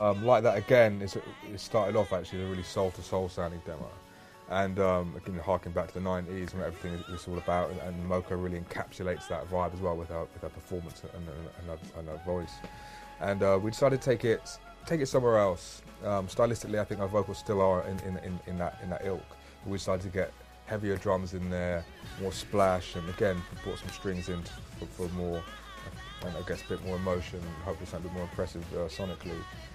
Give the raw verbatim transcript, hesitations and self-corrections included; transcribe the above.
Um, like that again, it's, it started off actually a really soul-to-soul sounding demo. And um, again, harking back to the nineties and everything it's all about, and, and Moko really encapsulates that vibe as well with her, with her performance and, and, and, her, and her voice. And uh, we decided to take it, take it somewhere else. Um, stylistically, I think our vocals still are in, in, in, in, that, in that ilk. But we decided to get heavier drums in there, more splash, and again, brought some strings in for, for more, and I guess a bit more emotion, hopefully something a bit more impressive uh, sonically.